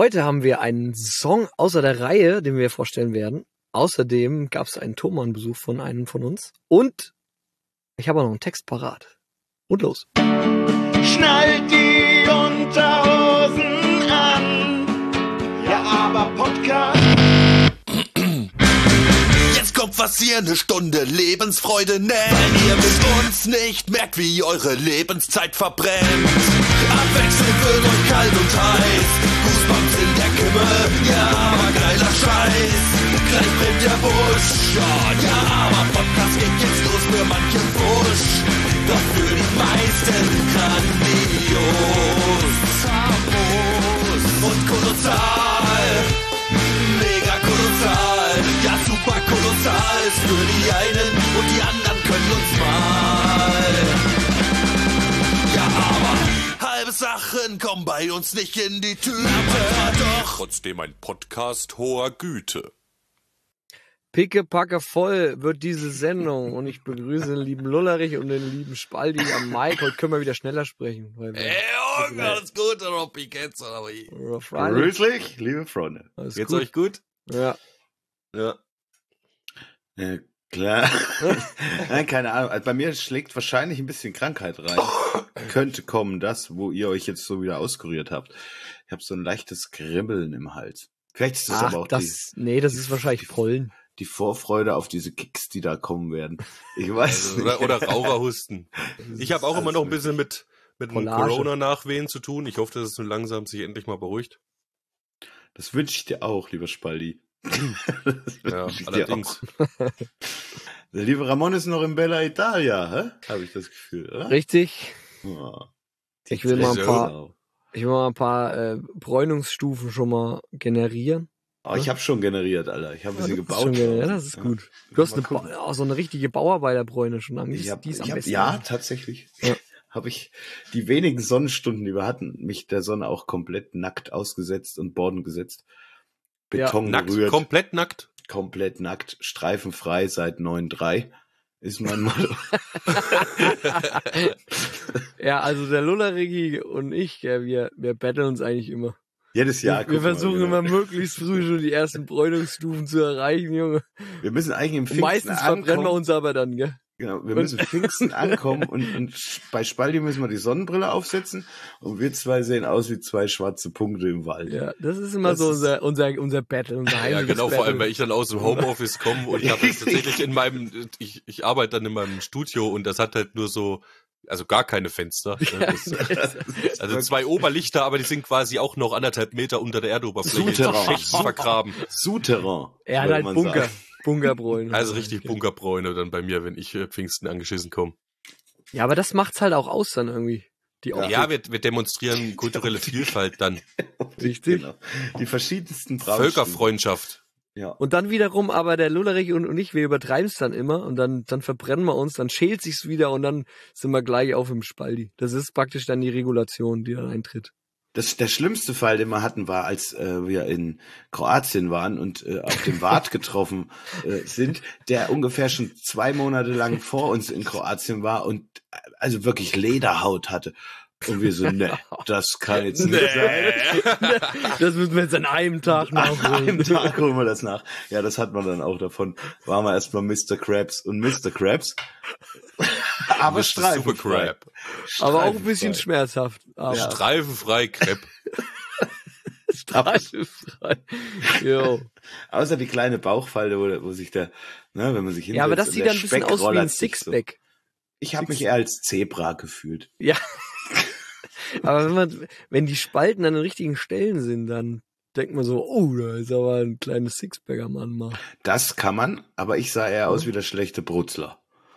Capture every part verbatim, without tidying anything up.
Heute haben wir einen Song außer der Reihe, den wir vorstellen werden. Außerdem gab es einen Thomann-Besuch von einem von uns. Und ich habe auch noch einen Text parat. Und los. Schnallt die Unterhosen an. Ja, aber Podcast. Jetzt kommt was ihr eine Stunde Lebensfreude nennt. Weil ihr mit uns nicht merkt, wie eure Lebenszeit verbrennt. Abwechselnd wird euch kalt und heiß. Goosebumps in der Kimme, ja, aber geiler Scheiß. Gleich brennt der Busch, ja, ja, aber Podcast geht jetzt los für manchen Busch. Doch für die meisten grandios. Famos und kolossal. Mega kolossal, ja super kolossal. Ist für die einen und die anderen können uns mal. Ja, aber halbe Sachen kommen bei uns nicht in die Tüte. Aber doch trotzdem ein Podcast hoher Güte. Pickepacke voll wird diese Sendung und ich begrüße den lieben Lullerich und den lieben Spaldi am Mic. Heute können wir wieder schneller sprechen. Weil wir Ey, Junge, alles gut, oder ob ich jetzt, oder wie? Grüßlich, liebe Freunde. Alles Geht's gut? euch gut? Ja. Ja. Ja, klar. Nein, keine Ahnung. Also bei mir schlägt wahrscheinlich ein bisschen Krankheit rein. Könnte kommen, das, wo ihr euch jetzt so wieder auskuriert habt. Ich habe so ein leichtes Kribbeln im Hals. Vielleicht ist das Ach, aber auch das, die, nee, das ist wahrscheinlich Pollen. die Vorfreude auf diese Kicks, die da kommen werden. Ich weiß Also, nicht. oder, oder Raucherhusten. Ich habe auch immer noch ein bisschen mit, mit dem Collage. Corona-Nachwehen zu tun. Ich hoffe, dass es so langsam sich endlich mal beruhigt. Das wünsche ich dir auch, lieber Spaldi. Das Ja, wünsch ich dir allerdings. auch. Der liebe Ramon ist noch in Bella Italia, hä? Habe ich das Gefühl, oder? Richtig. Oh. Ich will mal ein paar, Genau. ich will mal ein paar äh, Bräunungsstufen schon mal generieren. Oh, ich habe schon generiert, Alter. Ich habe Ja, sie du bist gebaut. schon generiert. Ja, das ist Ja. gut. Du hast Mal eine ba gucken. auch so eine richtige Bauarbeiterbräune schon an. Die, Ich ist- hab, die ist am ich hab, besten. ja, tatsächlich. Ja. Habe ich die wenigen Sonnenstunden, die wir hatten, mich der Sonne auch komplett nackt ausgesetzt und Borden gesetzt. Beton Nackt, gerührt, komplett nackt. komplett nackt, streifenfrei seit neun drei ist mein Motto. Ja, also der Lullerigi und ich, ja, wir, wir battlen uns eigentlich immer. Jedes Jahr. wir wir guck mal, versuchen genau. immer möglichst früh schon die ersten Bräunungsstufen zu erreichen, Junge. Wir müssen eigentlich im Und Pfingsten meistens verbrennen wir ankommen. uns aber dann, gell? Genau, wir müssen Pfingsten ankommen und, und bei Spaldi müssen wir die Sonnenbrille aufsetzen und wir zwei sehen aus wie zwei schwarze Punkte im Wald. Ja, das ist immer Das so ist- unser, unser, unser Battle, unser Ja, heimliches genau, Battle. vor allem, weil ich dann aus dem Homeoffice komme und ich habe jetzt tatsächlich in meinem, ich, ich arbeite dann in meinem Studio und das hat halt nur so, also gar keine Fenster. Ne? Das, also zwei Oberlichter, aber die sind quasi auch noch anderthalb Meter unter der Erdoberfläche in Souterrain. Schächten vergraben. Souterrain. Er hat würde halt man Bunker, sagen. Bunkerbräune. Also richtig Bunkerbräune dann bei mir, wenn ich äh, Pfingsten angeschissen komme. Ja, aber das macht's halt auch aus dann irgendwie. Die Optik. Ja, wir, wir demonstrieren kulturelle Vielfalt dann. Richtig. Genau. Die verschiedensten Braunstuben. Völkerfreundschaft. Ja. Und dann wiederum aber der Lullerich und, und ich, wir übertreiben's dann immer und dann, dann verbrennen wir uns, dann schält sich's wieder und dann sind wir gleich auf im Spaldi. Das ist praktisch dann die Regulation, die dann eintritt. Das, der schlimmste Fall, den wir hatten, war, als äh, wir in Kroatien waren und äh, auf dem Wart getroffen äh, sind, der ungefähr schon zwei Monate lang vor uns in Kroatien war und äh, also wirklich Lederhaut hatte. Und wir so, ne, das kann jetzt nicht sein. Das müssen wir jetzt an einem Tag An nachholen. einem Tag holen wir das nach. Ja, das hat man dann auch davon. Waren wir erstmal Mister Krabs und Mister Krabs. Aber Mister streifenfrei. Supercrab. Aber auch ein bisschen Streifenfrei. schmerzhaft. Aber Ja. Streifenfrei Crepe. streifenfrei. Jo. Außer die kleine Bauchfalte, wo, wo sich der, ne, wenn man sich hinsetzt. Ja, aber das und sieht der dann ein bisschen Speck aus wie ein rollert sich so. Sixpack. Ich habe mich eher als Zebra gefühlt. Ja. Aber wenn man, wenn die Spalten an den richtigen Stellen sind, dann denkt man so, oh, da ist aber ein kleines Sixpack am Mann mal. Das kann man, aber ich sah eher aus wie der schlechte Brutzler.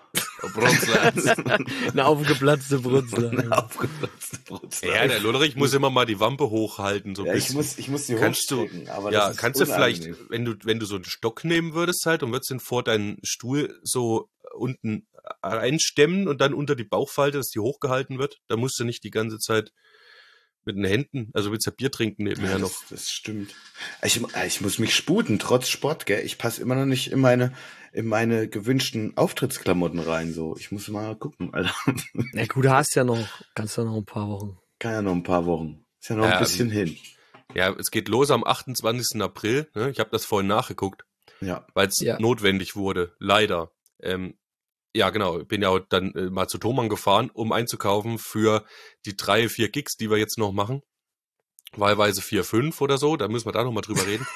Eine aufgeplatzte Brutzler. Ein aufgeplatzter Brutzler. Ja, der Lullerich muss immer mal die Wampe hochhalten, so ein Ja, ich bisschen. muss, ich muss die Kannst du- hochstrecken, aber Ja, das ist kannst du vielleicht, unangenehm. wenn du, wenn du so einen Stock nehmen würdest halt und würdest den vor deinen Stuhl so unten einstemmen und dann unter die Bauchfalte, dass die hochgehalten wird, da musst du nicht die ganze Zeit mit den Händen, also willst ja Bier trinken nebenher Ja, noch. das, das stimmt. Ich, ich muss mich sputen, trotz Sport, gell. Ich passe immer noch nicht in meine, in meine gewünschten Auftrittsklamotten rein, so. Ich muss mal gucken, Alter. Na gut, du hast ja noch, kannst ja noch ein paar Wochen. Kann ja noch ein paar Wochen. Ist ja noch Ja, ein bisschen hin. Ja, es geht los am achtundzwanzigsten April. Ne? Ich habe das vorhin nachgeguckt, Ja. weil es Ja. notwendig wurde, leider. Ähm, ja, genau. Ich bin ja auch dann äh, mal zu Thomann gefahren, um einzukaufen für die drei, vier Gigs, die wir jetzt noch machen. Wahlweise vier, fünf oder so. Da müssen wir da nochmal drüber reden.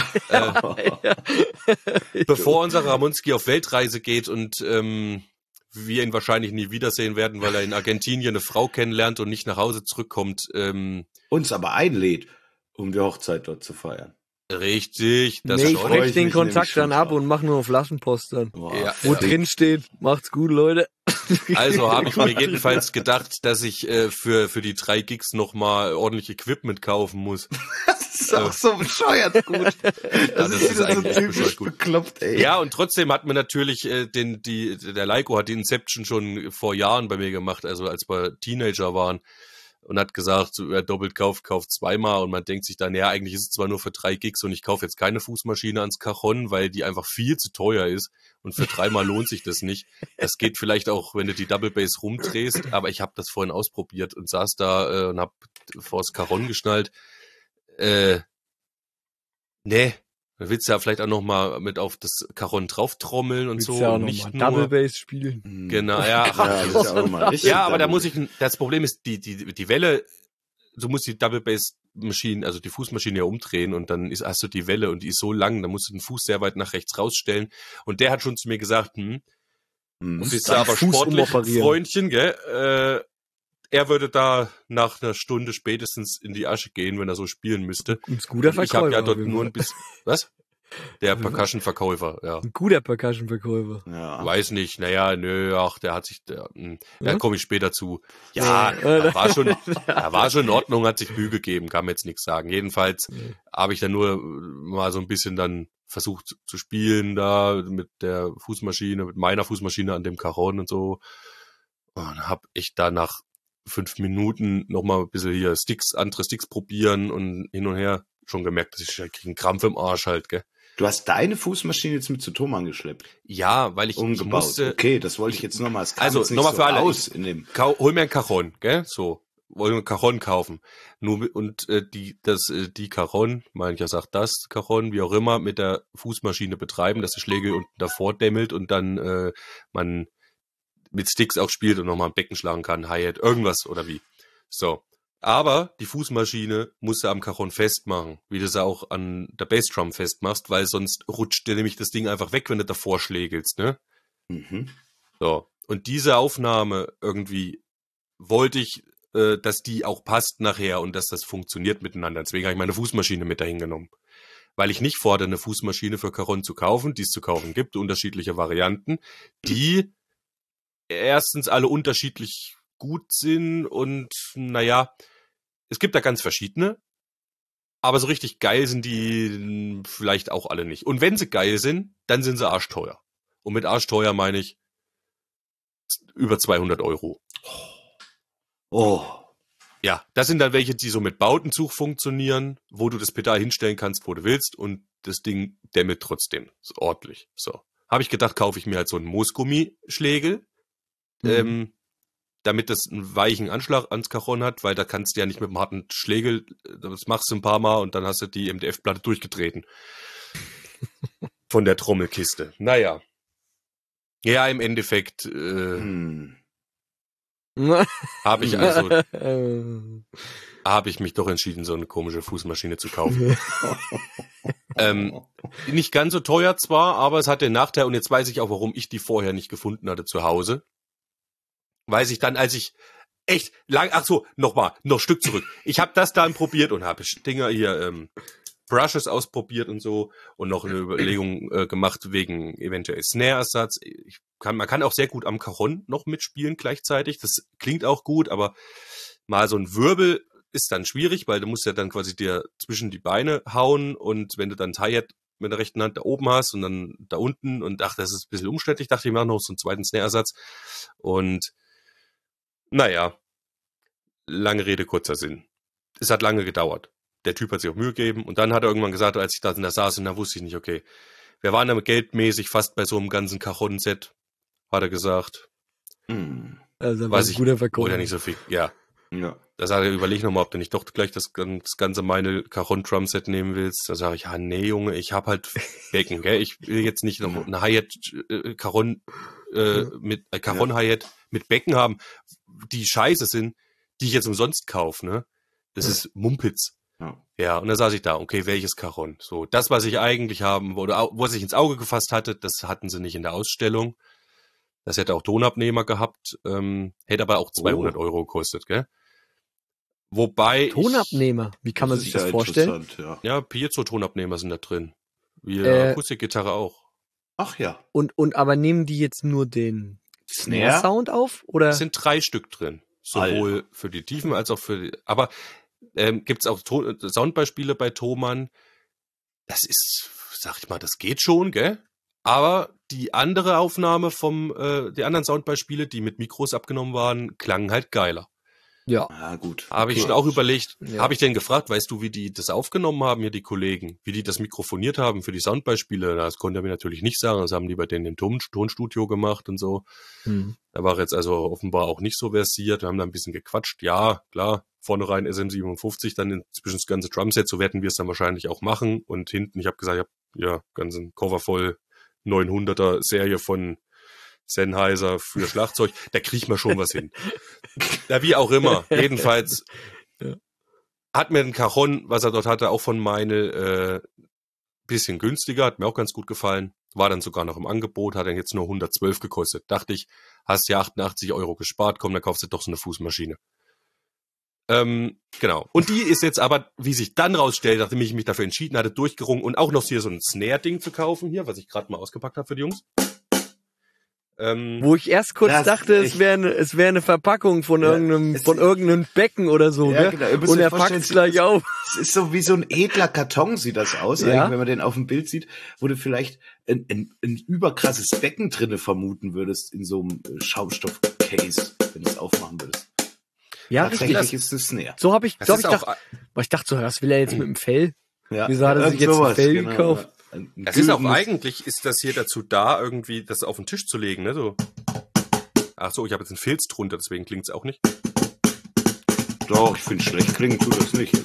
äh, bevor unser Ramonski auf Weltreise geht und ähm, wir ihn wahrscheinlich nie wiedersehen werden, weil er in Argentinien eine Frau kennenlernt und nicht nach Hause zurückkommt. Ähm, Uns aber einlädt, um die Hochzeit dort zu feiern. richtig. Das nee, ich schon. freu breche ich den mich Kontakt nämlich schon dann ab drauf. und mache nur Flaschenpost dann. Boah, Ja, Wo ja. drin steht, macht's gut, Leute. Also habe ich mir jedenfalls gedacht, dass ich äh, für für die drei Gigs nochmal ordentlich Equipment kaufen muss. Das ist auch so bescheuert gut. Das, das ist ist wieder so eigentlich typisch bescheuert gut. bekloppt, ey. Ja, und trotzdem hat mir natürlich äh, den die der Leiko hat die Inception schon vor Jahren bei mir gemacht, also als wir Teenager waren. Und hat gesagt, so, wer doppelt kauft, kauft zweimal. Und man denkt sich dann, ja, eigentlich ist es zwar nur für drei Gigs und ich kaufe jetzt keine Fußmaschine ans Cajon, weil die einfach viel zu teuer ist. Und für dreimal lohnt sich das nicht. Das geht vielleicht auch, wenn du die Double Bass rumdrehst. Aber ich habe das vorhin ausprobiert und saß da äh, und habe vors Cajon geschnallt. Äh, nee, dann willst du ja vielleicht auch noch mal mit auf das Cajon drauftrommeln und Willst so. ja auch und noch nicht mal nur, Double Bass spielen. Hm. genau, ja. Ja, das ist ja auch mal richtig. Ja, aber da Double. muss ich, das Problem ist, die, die, die Welle, du musst die Double Bass Maschine, also die Fußmaschine ja umdrehen und dann ist, hast du die Welle und die ist so lang, da musst du den Fuß sehr weit nach rechts rausstellen. Und der hat schon zu mir gesagt, hm, Hm. du bist deinen ja aber Fuß sportlich, umoperieren. Freundchen, gell, äh, er würde da nach einer Stunde spätestens in die Asche gehen, wenn er so spielen müsste. Ein guter Ich habe Verkäufer. ja auf dort jeden nur Fall. ein bisschen, was? Der Percussion-Verkäufer, ja. Ein guter Percussion-Verkäufer. Ja. Weiß nicht, naja, nö, ach, der hat sich, der, hm, da Ja? komme ich später zu. Ja, Ja. da war schon, da war schon in Ordnung, hat sich Mühe gegeben, kann man jetzt nichts sagen. Jedenfalls Nee. habe ich dann nur mal so ein bisschen dann versucht zu spielen da mit der Fußmaschine, mit meiner Fußmaschine an dem Cajon und so. Und habe ich da nach fünf Minuten noch mal ein bisschen hier Sticks, andere Sticks probieren und hin und her schon gemerkt, dass ich, ich krieg einen Krampf im Arsch halt, gell. Du hast deine Fußmaschine jetzt mit zu Thomann geschleppt. Ja, weil ich, ich Umgebaut. musste, Okay, das wollte ich jetzt nochmal. Also, nochmal für alle. Aus in dem. Kau, hol mir ein Cajon, gell? So, wollen wir ein Cajon kaufen. Nur mit- und äh, die das äh, die Cajon, mancher sagt das Cajon, wie auch immer, mit der Fußmaschine betreiben, dass der Schlägel unten davor dämmelt und dann äh, man mit Sticks auch spielt und nochmal ein Becken schlagen kann, Hi-Hat, irgendwas oder wie. So. Aber die Fußmaschine musst du am Cajon festmachen, wie du es auch an der Bassdrum festmachst, weil sonst rutscht dir nämlich das Ding einfach weg, wenn du davor schlägelst, ne? Mhm. So. Und diese Aufnahme irgendwie wollte ich, äh, dass die auch passt nachher und dass das funktioniert miteinander. Deswegen habe ich meine Fußmaschine mit dahin genommen. Weil ich nicht fordere, eine Fußmaschine für Cajon zu kaufen, die es zu kaufen gibt, unterschiedliche Varianten, die erstens alle unterschiedlich gut sind und naja, es gibt da ganz verschiedene, aber so richtig geil sind die vielleicht auch alle nicht. Und wenn sie geil sind, dann sind sie arschteuer. Und mit arschteuer meine ich über zweihundert Euro. Oh. Ja, das sind dann welche, die so mit Bautenzug funktionieren, wo du das Pedal hinstellen kannst, wo du willst und das Ding dämmelt trotzdem so ordentlich. So. Habe ich gedacht, kaufe ich mir halt so einen Moosgummischlägel, Mhm. ähm, damit das einen weichen Anschlag ans Cajon hat, weil da kannst du ja nicht mit einem harten Schlägel, das machst du ein paar Mal und dann hast du die M D F-Platte durchgetreten. Von der Trommelkiste. Naja. Ja, im Endeffekt äh, Hm. habe ich also Ähm, habe ich mich doch entschieden, so eine komische Fußmaschine zu kaufen. ähm, nicht ganz so teuer zwar, aber es hat den Nachteil, und jetzt weiß ich auch, warum ich die vorher nicht gefunden hatte zu Hause. Weiß ich dann, als ich echt lang, ach so, nochmal, noch ein Stück zurück. Ich habe das dann probiert und habe Dinger hier, ähm, Brushes ausprobiert und so und noch eine Überlegung äh, gemacht wegen eventuell Snare-Ersatz. Ich kann, man kann auch sehr gut am Cajon noch mitspielen gleichzeitig. Das klingt auch gut, aber mal so ein Wirbel ist dann schwierig, weil du musst ja dann quasi dir zwischen die Beine hauen und wenn du dann Hi-Hat mit der rechten Hand da oben hast und dann da unten und ach, das ist ein bisschen umständlich, dachte ich, mach noch so einen zweiten Snare-Ersatz und naja, lange Rede, kurzer Sinn. Es hat lange gedauert. Der Typ hat sich auch Mühe gegeben und dann hat er irgendwann gesagt, als ich da, da saß und da wusste ich nicht, okay, wir waren damit geldmäßig fast bei so einem ganzen Cajon-Set, hat er gesagt. Hm. Also war Weiß ein ich, guter Verkäufer. oder nicht so viel, ja. Ja. Da sage ich, überleg nochmal, ob du nicht doch gleich das, das ganze meine Cajon Drumset nehmen willst. Da sage ich, ja, nee, Junge, ich hab halt Becken, gell? Ich will jetzt nicht noch eine Hi-Hat äh, Cajon äh, mit äh, Cajon Hi-Hat mit Becken haben, die scheiße sind, die ich jetzt umsonst kaufe, ne? Das Ja. ist Mumpitz. Ja. Ja, und dann saß ich da, okay, welches Cajon? So, das, was ich eigentlich haben wollte, au- was ich ins Auge gefasst hatte, das hatten sie nicht in der Ausstellung. Das hätte auch Tonabnehmer gehabt, ähm, hätte aber auch zweihundert Oh. Euro gekostet, gell? Wobei ich, Tonabnehmer, wie kann man Das sich ist das ja vorstellen? interessant, ja. ja, Piezo-Tonabnehmer sind da drin. Wie Äh, Akustikgitarre auch. Ach ja. Und, und aber nehmen die jetzt nur den Snare? Snare-Sound auf? Oder? Es sind drei Stück drin. Sowohl Alter. für die Tiefen als auch für die, aber ähm, gibt's auch to- Soundbeispiele bei Thomann. Das ist, sag ich mal, das geht schon, gell? Aber die andere Aufnahme vom, äh, die anderen Soundbeispiele, die mit Mikros abgenommen waren, klangen halt geiler. Ja. Ah, gut. Habe ich Okay. schon auch überlegt, Ja. habe ich denn gefragt, weißt du, wie die das aufgenommen haben, hier die Kollegen, wie die das mikrofoniert haben für die Soundbeispiele? Das konnte er mir natürlich nicht sagen, das haben die bei denen im Ton Tonstudio gemacht und so. Hm. Da war er jetzt also offenbar auch nicht so versiert, wir haben da ein bisschen gequatscht. Ja, klar, vorne rein S M siebenundfünfzig, dann inzwischen das ganze Drumset, so werden wir es dann wahrscheinlich auch machen. Und hinten, ich habe gesagt, ich habe ja ganzen Cover voll neunhunderter Serie von Sennheiser für Schlagzeug, da kriegt man schon was hin. Ja, wie auch immer. Jedenfalls Ja. hat mir ein Cajon, was er dort hatte, auch von Meinl, äh, bisschen günstiger, hat mir auch ganz gut gefallen. War dann sogar noch im Angebot, hat dann jetzt nur hundertzwölf gekostet. Dachte ich, hast ja achtundachtzig Euro gespart, komm, dann kaufst du doch so eine Fußmaschine. Ähm, genau. Und die ist jetzt aber, wie sich dann rausstellt, nachdem ich mich dafür entschieden hatte, durchgerungen und auch noch hier so ein Snare-Ding zu kaufen hier, was ich gerade mal ausgepackt habe für die Jungs. Ähm, Wo ich erst kurz Das dachte, ist es echt- wäre eine, es wäre eine Verpackung von Ja, irgendeinem, es- von irgendeinem Becken oder so, Ja, gell? genau. Ihr müsst Und euch er vorstellen, packt es gleich auf. Es ist so wie so ein edler Karton sieht das aus, Ja. eigentlich, wenn man den auf dem Bild sieht, wo du vielleicht ein, ein, ein überkrasses Becken drinne vermuten würdest in so einem äh, Schaumstoff-Case, wenn du es aufmachen würdest. Ja, Tatsächlich richtig. ist es Snare. So habe ich, das so hab ist ich auch, gedacht, aber ich dachte so, was will er jetzt mit dem Fell? Ja. Wieso hat er sich irgend jetzt ein sowas, Fell genau, gekauft? ja. Ein das ist auch güldenes- eigentlich, ist das hier dazu da, irgendwie das auf den Tisch zu legen, ne, so. Ach so, ich habe jetzt einen Filz drunter, deswegen klingt's auch nicht. Doch, ich finde schlecht klingen tut das nicht.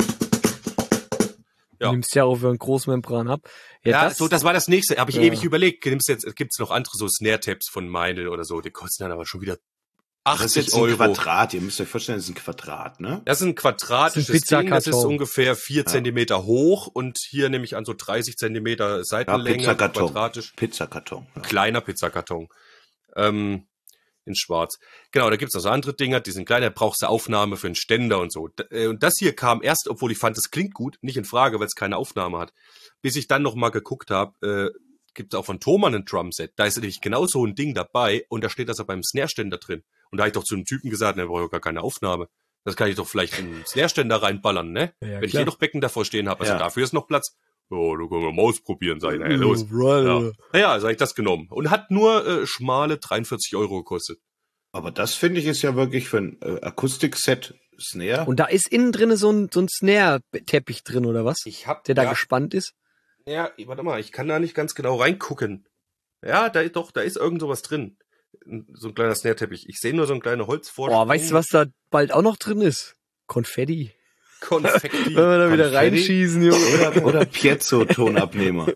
Ja. Du nimmst ja auch für einen Großmembran ab. Ja, Ja, das, so, das war das nächste. Habe ich Ja. ewig überlegt. Nimmst jetzt, gibt's noch andere so Snare-Tabs von Meinl oder so. Die kosten dann aber schon wieder Das ist achtzig jetzt ein Euro. Quadrat, ihr müsst euch vorstellen, das ist ein Quadrat, ne? Das ist ein quadratisches Das ist ein Ding, das ist Pizzakarton. ungefähr vier Zentimeter hoch und hier nehme ich an so dreißig Zentimeter Ja, Seitenlänge, Pizzakarton. quadratisch. Pizzakarton. Ja. Kleiner Pizzakarton. Ähm, in schwarz. Genau, da gibt's noch so andere Dinger, die sind kleiner, da brauchst du Aufnahme für einen Ständer und so. D- äh, Und das hier kam erst, obwohl ich fand, das klingt gut, nicht in Frage, weil es keine Aufnahme hat. Bis ich dann noch mal geguckt habe, äh, gibt's auch von Thomann ein Drumset. Da ist nämlich genau so ein Ding dabei und da steht das auch beim Snare-Ständer drin. Und da habe ich doch zu einem Typen gesagt, ne, brauche ich gar keine Aufnahme. Das kann ich doch vielleicht in den Snare-Ständer reinballern, ne? Ja, Wenn ich klar. eh noch Becken davor stehen habe, also Ja. dafür ist noch Platz. Oh, du kannst mal ausprobieren, sag ich, na ja, Oh, los. brother. Ja, ja, sag ich das genommen. Und hat nur äh, schmale dreiundvierzig Euro gekostet. Aber das finde ich ist ja wirklich für ein äh, Akustikset Snare. Und da ist innen drinne so ein, so ein Snare-Teppich drin, oder was? Ich hab, Der da ja, gespannt ist? ja, warte mal, ich kann da nicht ganz genau reingucken. Ja, da doch, da ist irgend sowas drin. So ein kleiner Snare-Teppich. Ich sehe nur so ein kleiner Holzvorsprung. Boah, weißt du, was da bald auch noch drin ist? Konfetti. Konfetti. Wenn wir da wieder Konfetti? reinschießen, Junge. Oder, oder Piezo-Tonabnehmer.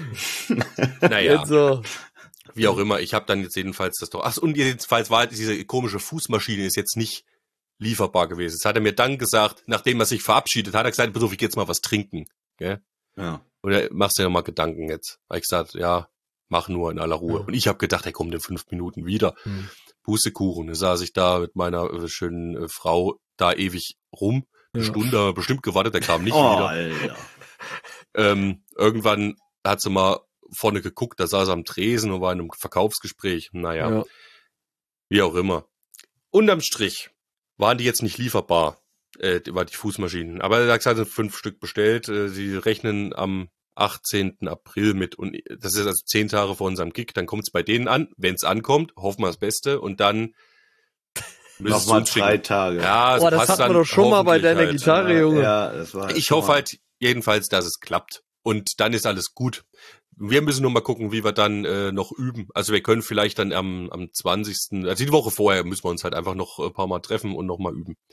Naja, Jetzt so. wie auch immer. Ich habe dann jetzt jedenfalls das doch. Ach, und jedenfalls war diese komische Fußmaschine ist jetzt nicht lieferbar gewesen. Das hat er mir dann gesagt, nachdem er sich verabschiedet hat, er gesagt, pass auf, ich geh jetzt mal was trinken. Gell? Ja. Oder machst du dir noch mal Gedanken jetzt? Habe ich gesagt, ja, mach nur in aller Ruhe. Ja. Und ich habe gedacht, er kommt in fünf Minuten wieder. Hm. Pustekuchen. Da saß ich da mit meiner äh, schönen äh, Frau da ewig rum. Eine Ja. Stunde haben wir bestimmt gewartet, der kam nicht Oh, wieder. Alter. Ähm, irgendwann hat sie mal vorne geguckt, da saß er am Tresen und war in einem Verkaufsgespräch. Naja, Ja. wie auch immer. Unterm Strich waren die jetzt nicht lieferbar, äh, die- war die Fußmaschinen. Aber er hat gesagt, fünf Stück bestellt. Äh, sie rechnen am achtzehnten April mit. Und das ist also zehn Tage vor unserem Gig. Dann kommt es bei denen an. Wenn es ankommt, hoffen wir das Beste. Und dann müssen sie Nochmal uns drei schicken. Tage. Ja, Boah, das passt hatten wir dann doch schon mal bei hoffentlich deiner halt. Gitarre, Junge. Ja, das war Ich schon hoffe mal- halt jedenfalls, dass es klappt. Und dann ist alles gut. Wir müssen nur mal gucken, wie wir dann äh, noch üben. Also wir können vielleicht dann am, am zwanzigsten, also die Woche vorher müssen wir uns halt einfach noch ein paar Mal treffen und noch mal üben.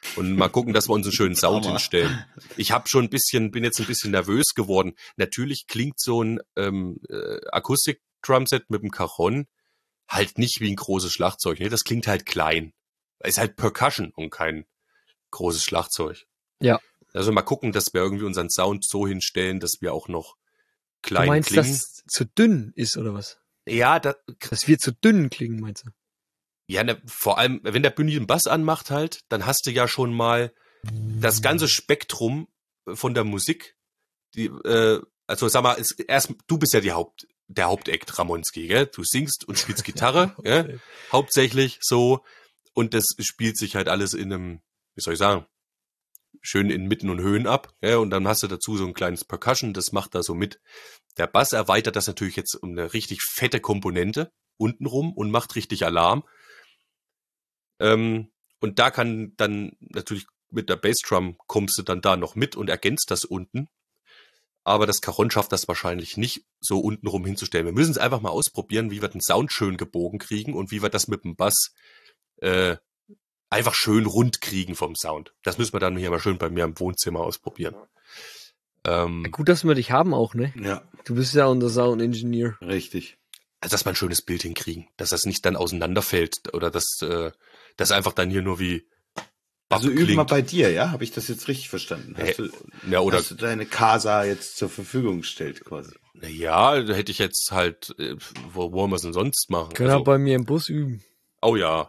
Und mal gucken, dass wir uns einen schönen Sound hinstellen. Ich habe schon ein bisschen, bin jetzt ein bisschen nervös geworden. Natürlich klingt so ein ähm, äh, Akustik-Drumset mit dem Cajon halt nicht wie ein großes Schlagzeug. Ne? Das klingt halt klein. Ist halt Percussion und kein großes Schlagzeug. Ja. Also mal gucken, dass wir irgendwie unseren Sound so hinstellen, dass wir auch noch klein Du meinst, klingen. dass es zu dünn ist, oder was? Ja, da, Dass wir zu dünn klingen, meinst du? ja, ne, vor allem, wenn der Bühne den Bass anmacht halt, dann hast du ja schon mal das ganze Spektrum von der Musik. Die, äh, also sag mal, ist erst, du bist ja die Haupt, der Hauptakt, Ramonski, gell? Du singst und spielst Gitarre, gell? Hauptsächlich so. Und das spielt sich halt alles in einem, wie soll ich sagen, schön in Mitten und Höhen ab. Ja? Und dann hast du dazu so ein kleines Percussion, das macht da so mit. Der Bass erweitert das natürlich jetzt um eine richtig fette Komponente untenrum und macht richtig Alarm. Ähm, und da kann dann natürlich mit der Bassdrum kommst du dann da noch mit und ergänzt das unten. Aber das Cajon schafft das wahrscheinlich nicht, so untenrum hinzustellen. Wir müssen es einfach mal ausprobieren, wie wir den Sound schön gebogen kriegen und wie wir das mit dem Bass äh, einfach schön rund kriegen vom Sound. Das müssen wir dann hier mal schön bei mir im Wohnzimmer ausprobieren. Ähm, Gut, dass wir dich haben auch, ne? Ja, Du bist ja unser Sound-Engineer. richtig. also dass wir ein schönes Bild hinkriegen, dass das nicht dann auseinanderfällt oder dass äh, das einfach dann hier nur wie Also Bab üben wir klingt. bei dir, ja? Habe ich das jetzt richtig verstanden? Hast du, Ja, oder hast du deine Casa jetzt zur Verfügung gestellt quasi? na ja, da hätte ich jetzt halt, äh, wo wollen wir es denn sonst machen? Können Also, wir bei mir im Bus üben. oh ja.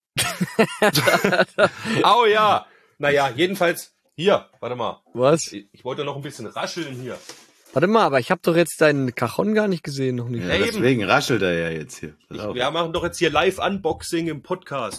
Oh ja. Naja, jedenfalls, hier, warte mal. Was? Ich, ich wollte noch ein bisschen rascheln hier. Warte mal, aber ich habe doch jetzt deinen Cajon gar nicht gesehen, noch nicht. Ja, eben. deswegen raschelt er ja jetzt hier. Pass auf. Wir machen doch jetzt hier Live-Unboxing im Podcast.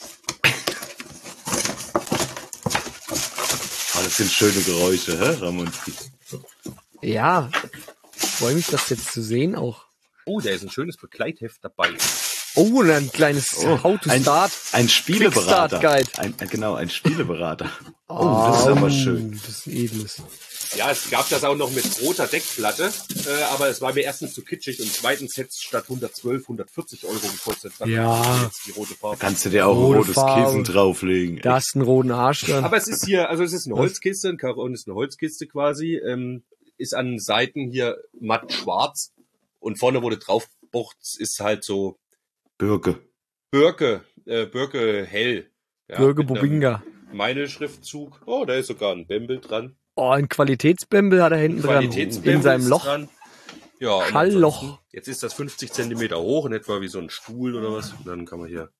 Ah, das sind schöne Geräusche, hä, Ramonski? Ja, freue mich, das jetzt zu sehen auch. Oh, da ist ein schönes Begleitheft dabei. Oh, und ein kleines Oh, How to ein, Start. ein Spieleberater. Quick-Start-Guide. Ein, ein, genau, ein Spieleberater. Oh, das ist aber schön. Das ist ein edles. Ja, es gab das auch noch mit roter Deckplatte, äh, aber es war mir erstens zu kitschig und zweitens hätte es statt hundertzwölf, hundertvierzig Euro gekostet. Dann Ja. jetzt die rote Farbe. Kannst du dir auch ein Rote rotes Farbe. Kissen drauflegen. Da hast du einen roten Arsch dann. Aber es ist hier, also es ist eine Holzkiste, ein Cajon ist eine Holzkiste quasi, ähm, ist an den Seiten hier matt schwarz und vorne, wo du drauf bochst, ist halt so Birke. Birke, äh, Birke hell. Ja, Bürger mit einem Bobinga. Meine-Schriftzug. Oh, da ist sogar ein Bembel dran. Oh, ein Qualitätsbämbel hat er hinten dran. Qualitätsbembel In seinem ist Loch. dran. Ja, und Schallloch. ansonsten- Jetzt ist das fünfzig Zentimeter hoch, in etwa wie so ein Stuhl oder was. Und dann kann man hier.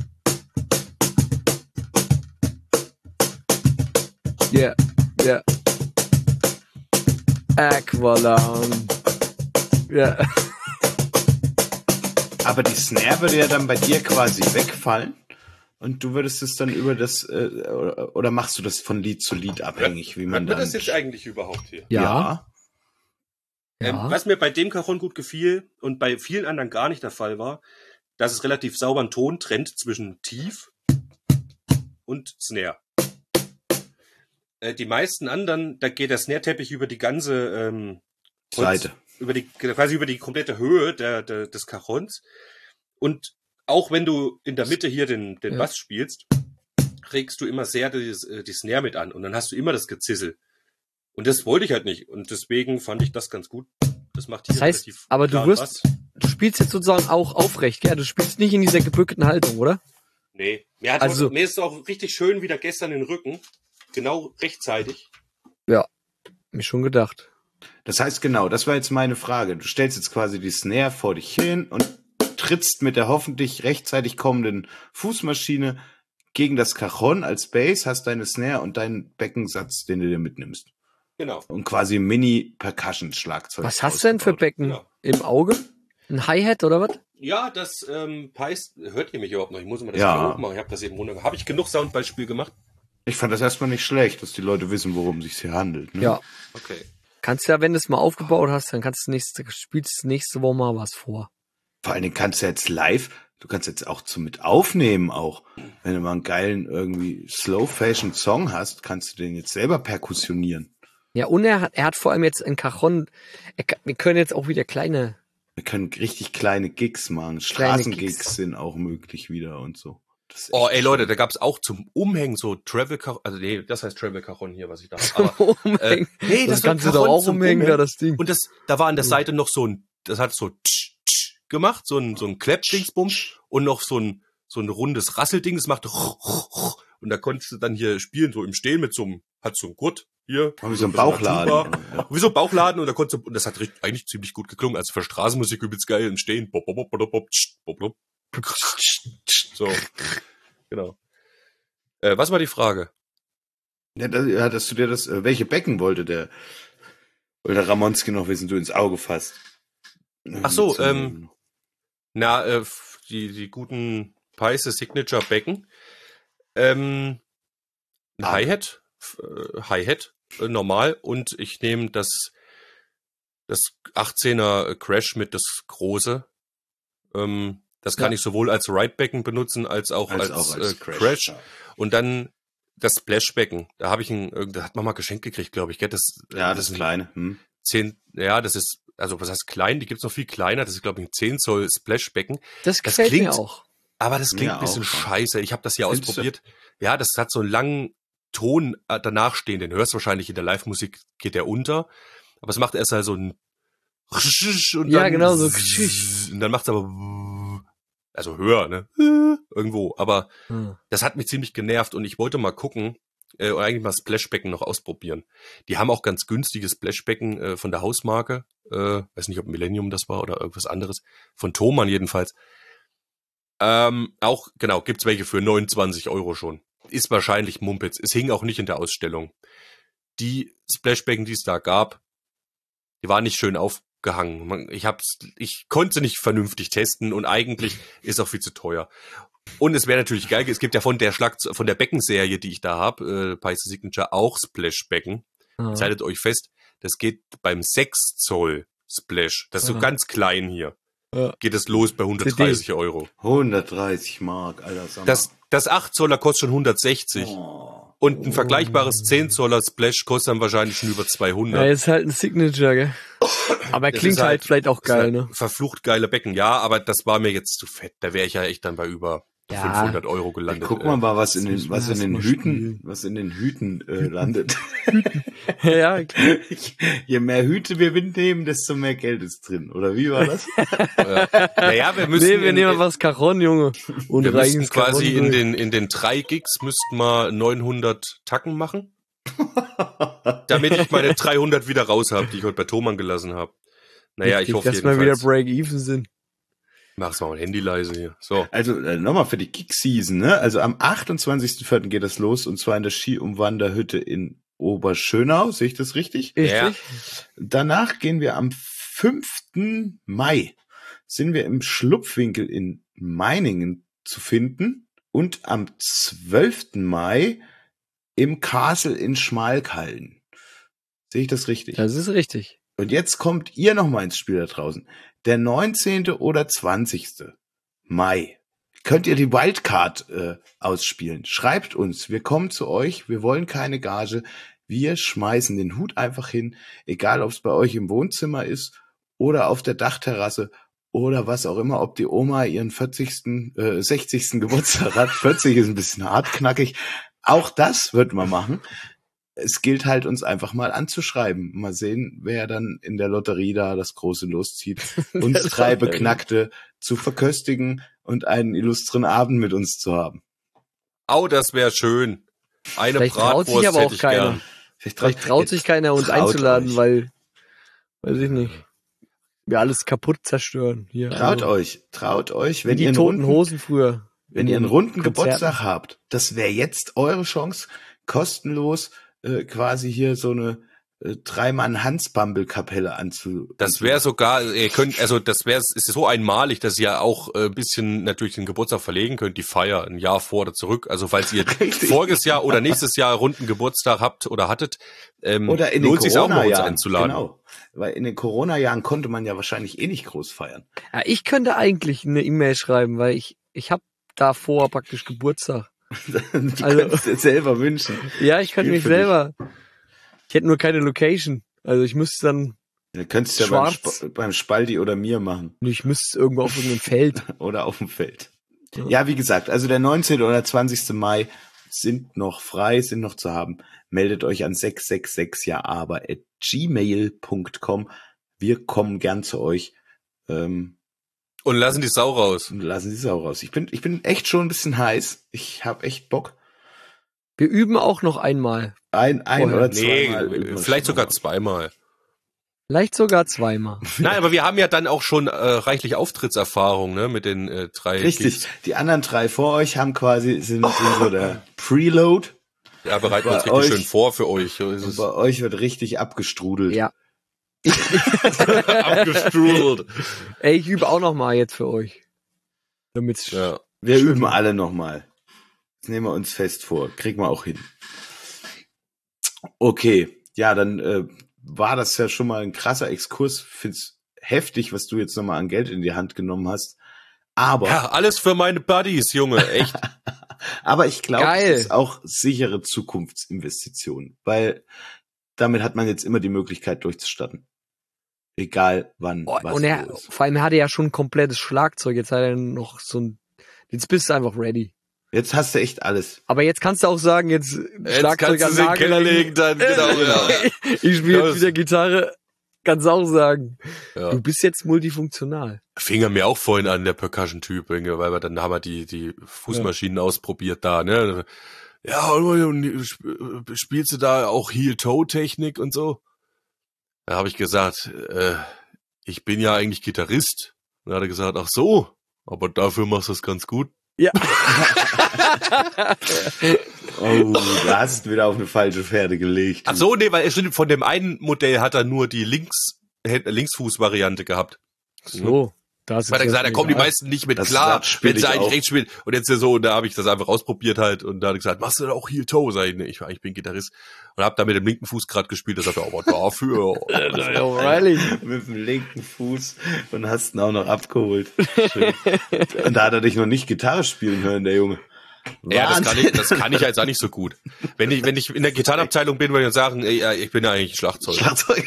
Ja, ja. Aqualung. Ja. Aber die Snare würde ja dann bei dir quasi wegfallen und du würdest es dann über das, äh, oder, oder machst du das von Lied zu Lied abhängig, wie man Hört man dann... das jetzt eigentlich überhaupt hier? Ja. Ähm, Ja. was mir bei dem Cajon gut gefiel und bei vielen anderen gar nicht der Fall war, dass es relativ sauber einen Ton trennt zwischen Tief und Snare. Äh, die meisten anderen, da geht der Snare-Teppich über die ganze ähm, Holz- Seite. über die quasi über die komplette Höhe der, der, des Cajons. Und auch wenn du in der Mitte hier den, den Ja. Bass spielst, regst du immer sehr die, die Snare mit an und dann hast du immer das Gezissel. Und das wollte ich halt nicht. Und deswegen fand ich das ganz gut. Das macht hier Das heißt, relativ aber du klaren wirst- Bass. Du spielst jetzt sozusagen auch aufrecht, gell? Du spielst nicht in dieser gebückten Haltung, oder? Nee. Mir, hat Also- auch, mir ist auch richtig schön wieder gestern den Rücken. Genau rechtzeitig. Mir schon gedacht. Das heißt genau, das war jetzt meine Frage. Du stellst jetzt quasi die Snare vor dich hin und trittst mit der hoffentlich rechtzeitig kommenden Fußmaschine gegen das Cajon als Bass, hast deine Snare und deinen Beckensatz, den du dir mitnimmst. Genau. Und quasi Mini-Percussion-Schlagzeug. Was hast du denn für ausgebaut. Becken Ja. im Auge? Ein Hi-Hat oder was? Ja, das ähm, heißt, hört ihr mich überhaupt noch? Ich muss mal das Ja. mal hochmachen. Ich habe das eben runter. Habe ich genug Soundbeispiel gemacht? Ich fand das erstmal nicht schlecht, dass die Leute wissen, worum es sich hier handelt. Ne? Ja. Okay. Kannst ja, wenn du es mal aufgebaut hast, dann kannst du nächste, spielst du nächste Woche mal was vor. Vor allen Dingen kannst du jetzt live, du kannst jetzt auch zum mit aufnehmen auch. Wenn du mal einen geilen irgendwie Slow-Fashion-Song hast, kannst du den jetzt selber perkussionieren. Ja, und er hat, er hat vor allem jetzt ein Cajon. Er, kann- wir können jetzt auch wieder kleine. Wir können richtig kleine Gigs machen. Kleine Straßengigs Gigs. sind auch möglich wieder und so. Das ist Oh, echt ey Leute, schön. da gab's auch zum Umhängen so Travel Caron, also nee, das heißt Travel Caron hier, was ich da habe. Aber Umhängen. äh, nee, das das war kannst du doch Caron auch zum umhängen, da Umhängen. das Ding. Und das, da war an der Seite noch so ein, das hat so tsch, tsch gemacht, so ein so ein Kleppdingsbums und noch so ein so ein rundes Rasselding, das machte und da konntest du dann hier spielen so im Stehen mit so einem, hat so ein Gurt hier, Wie so ein bisschen Bauchladen. Tuba. Ja. Wie so ein Bauchladen und da konntest du, und das hat richtig, eigentlich ziemlich gut geklungen, also für Straßenmusik übelst geil im Stehen. Bop, bop, bop, bop, bop, tsch, bop, bop. So, genau. Äh, was war die Frage? Ja, da, hattest du dir das, äh, welche Becken wollte der, wollte der Ramonski noch wissen, du ins Auge fasst? Ach so, ähm, na, äh, die, die guten Peisse Signature Becken. Ähm, ein Ah. Hi-Hat, äh, Hi-Hat, äh, normal, und ich nehme das, das achtzehner Crash mit, das große. Ähm, das kann Ja. ich sowohl als Ride-Becken benutzen, als auch als, als, auch als äh, Crash. Crash. Ja. Und dann das Splashbecken. Da habe ich ein, da hat man mal geschenkt gekriegt, glaube ich. Gell? Das, Ja, das ist ein kleine. Hm. zehn, ja, das ist, also was heißt klein? Die gibt's noch viel kleiner. Das ist, glaube ich, ein zehn Zoll Splashbecken. Das Das gefällt klingt- mir auch. Aber das klingt Ja, ein bisschen auch schon. scheiße. Ich habe das hier Findest du? ausprobiert. Ja, das hat so einen langen Ton äh, danach stehen. Den hörst du wahrscheinlich in der Live-Musik, geht der unter. Aber es macht erst halt so ein und Ja, dann genau, so und dann macht's aber also höher, ne? Irgendwo. Aber Hm. das hat mich ziemlich genervt und ich wollte mal gucken äh, und eigentlich mal Splashbecken noch ausprobieren. Die haben auch ganz günstiges Splashbecken äh, von der Hausmarke. Äh, weiß nicht, ob Millennium das war oder irgendwas anderes. Von Thomann jedenfalls. Ähm, auch, genau, gibt's welche für neunundzwanzig Euro schon. Ist wahrscheinlich Mumpitz. Es hing auch nicht in der Ausstellung. Die Splashbecken, die es da gab, die waren nicht schön aufgehangen. Man, ich hab's, ich konnte sie nicht vernünftig testen und eigentlich ist auch viel zu teuer. Und es wäre natürlich geil, es gibt ja von der Schlag, von der Beckenserie, die ich da habe, äh, Peisse Signature, auch Splashbecken. Ah. Haltet euch fest, das geht beim sechs Zoll Splash. Das ist so Ja. ganz klein hier. Ja. Geht es los bei hundertdreißig Euro. hundertdreißig Mark, Alter. Sag mal. Das, das acht Zoller kostet schon hundertsechzig. Oh. Und ein vergleichbares zehn Zoller Splash kostet dann wahrscheinlich schon über Ja, zweihundert. ist halt ein Signature, gell? Aber er Das klingt ist halt, halt- vielleicht auch Das ist geil, halt ne? verflucht geile Becken. Ja, aber das war mir jetzt zu fett. Da wäre ich ja echt dann bei über Ja. fünfhundert Euro Ja, gelandet. guck mal, mal was in das den, müssen was wir in erst den mal Hüten, spielen. was in den Hüten äh, landet. Ja, klar. Je mehr Hüte wir nehmen, desto mehr Geld ist drin. Oder wie war das? Äh, naja, wir müssen, Nee, wir in, nehmen was Caron, Junge. Und wir reichen müssten das quasi Caron in durch. den, in den drei Gigs müssten wir neunhundert Tacken machen, damit ich meine dreihundert wieder raus habe, die ich heute bei Thomann gelassen habe. Naja, ich Richtig, hoffe dass wir wieder jedenfalls. Break-Even sind. Mach's mal mein Handy leise hier. So. Also äh, nochmal für die Gig-Season, ne? Also am achtundzwanzigsten vierten geht das los und zwar in der Ski-Umwanderhütte in Oberschönau, sehe ich das richtig? Ja. Richtig? Danach gehen wir am fünften Mai, sind wir im Schlupfwinkel in Meiningen zu finden und am zwölften Mai im Castle in Schmalkalden. Sehe ich das richtig? Das ist richtig. Und jetzt kommt ihr noch mal ins Spiel da draußen. Der neunzehnten oder zwanzigsten Mai könnt ihr die Wildcard äh, ausspielen. Schreibt uns, wir kommen zu euch, wir wollen keine Gage, wir schmeißen den Hut einfach hin, egal ob es bei euch im Wohnzimmer ist oder auf der Dachterrasse oder was auch immer, ob die Oma ihren vierzigsten, äh, sechzigsten Geburtstag hat. vierzig ist ein bisschen hartknackig. Auch das wird man machen. Es gilt halt, uns einfach mal anzuschreiben. Mal sehen, wer dann in der Lotterie da das große loszieht. Uns drei Beknackte zu verköstigen und einen illustren Abend mit uns zu haben. Au, das wäre schön. Eine Vielleicht traut sich Bratwurst aber auch hätte ich keiner. gern. Vielleicht traut sich keiner, uns Traut einzuladen, euch. weil, weiß ich nicht, wir alles kaputt zerstören. Hier, Traut also, euch, traut euch, wie wenn die ihr einen toten runden, Hosen früher. wenn ihr einen runden Konzerten. Geburtstag habt, das wäre jetzt eure Chance, kostenlos äh, quasi hier so eine äh, Dreimann-Hans-Bambel-Kapelle anzu. Das wäre sogar, ihr könnt, also das wäre, ist so einmalig, dass ihr auch äh, ein bisschen natürlich den Geburtstag verlegen könnt, die Feier ein Jahr vor oder zurück. Also falls ihr Richtig. voriges Jahr oder nächstes Jahr runden Geburtstag habt oder hattet, ähm, Oder in den lohnt sich auch mal uns Corona-Jahren, einzuladen. genau. Weil in den Corona-Jahren konnte man ja wahrscheinlich eh nicht groß feiern. Ja, ich könnte eigentlich eine E-Mail schreiben, weil ich, ich habe davor praktisch Geburtstag. Du Also- kannst dir selber wünschen. Ja, ich könnte Spiel mich für dich. selber. Ich hätte nur keine Location. Also ich müsste dann, Du könntest ja beim, Schwarz. Sp beim Spaldi oder mir machen. ich müsste irgendwo auf irgendeinem Feld. Oder auf dem Feld. Ja, wie gesagt, also der neunzehnte oder zwanzigste Mai sind noch frei, sind noch zu haben. Meldet euch an sechs sechs sechs ja aber at gmail punkt com. Wir kommen gern zu euch. Ähm, Und lassen die Sau raus. und lassen die Sau raus. Ich bin, ich bin echt schon ein bisschen heiß. Ich habe echt Bock. Wir üben auch noch einmal. Ein, ein Vorher. oder Nee, zweimal. üben wir vielleicht schon sogar mal. zweimal. Vielleicht sogar zweimal. Nein, aber wir haben ja dann auch schon äh, reichlich Auftrittserfahrung, ne, mit den äh, drei Richtig. Gigs. Die anderen drei vor euch haben quasi, sind, sind so der Preload. Ja, bereiten wir uns Bei richtig euch- schön vor für euch. So ist Und es. bei euch wird richtig abgestrudelt. Ja. Abgestrudelt. Ey, ich übe auch noch mal jetzt für euch. Damit's Ja. Wir üben alle nochmal. Das nehmen wir uns fest vor. Kriegen wir auch hin. Okay. Ja, dann äh, war das ja schon mal ein krasser Exkurs. Find's heftig, was du jetzt nochmal an Geld in die Hand genommen hast. Aber, Ja, alles für meine Buddies, Junge, echt. aber ich glaube, Geil. es ist auch sichere Zukunftsinvestition. Weil damit hat man jetzt immer die Möglichkeit durchzustarten. Egal wann, Oh, was und er, so ist. vor allem er hatte ja schon ein komplettes Schlagzeug. Jetzt hat er noch so ein, jetzt bist du einfach ready. Jetzt hast du echt alles. Aber jetzt kannst du auch sagen, jetzt, Jetzt Schlagzeug kannst du an sie in den Keller Nagel legen, dann, genau, genau. Ich spiele Ja, jetzt wieder Gitarre. Kannst du auch sagen. Ja. Du bist jetzt multifunktional. Fing er mir auch vorhin an, der Percussion-Typ, irgendwie, weil wir dann haben wir die, die Fußmaschinen ausprobiert da, ne? Ja, und sp- spielst du da auch Heel-Toe-Technik und so? Da habe ich gesagt, äh, ich bin ja eigentlich Gitarrist. Und dann hat er gesagt, ach so, aber dafür machst du es ganz gut. Ja. Oh, du hast wieder auf eine falsche Pferde gelegt. Ach so, nee, weil er stimmt, von dem einen Modell hat er nur die Links, Linksfuß-Variante gehabt. So. Das ist Weil er gesagt, da jetzt kommen die egal. meisten nicht mit Das klar, Satz spiel wenn sie ich eigentlich auch. rechts spielen. Und jetzt so, und da habe ich das einfach ausprobiert halt. Und da hat er gesagt, machst du da auch Heel-Toe? Sag ich, nee, ich, ich bin Gitarrist. Und hab da mit dem linken Fuß gerade gespielt. Das hat er aber dafür. Ja, O'Reilly. Mit dem linken Fuß und hast ihn auch noch abgeholt. Schön. Und da hat er dich noch nicht Gitarre spielen hören, der Junge. Ja, das kann Wahnsinn. ich, das kann ich jetzt auch nicht so gut. Wenn ich, wenn ich in der Gitarrenabteilung bin, würde ich sagen, ey, ja, ich bin ja eigentlich Schlagzeug. Schlagzeug.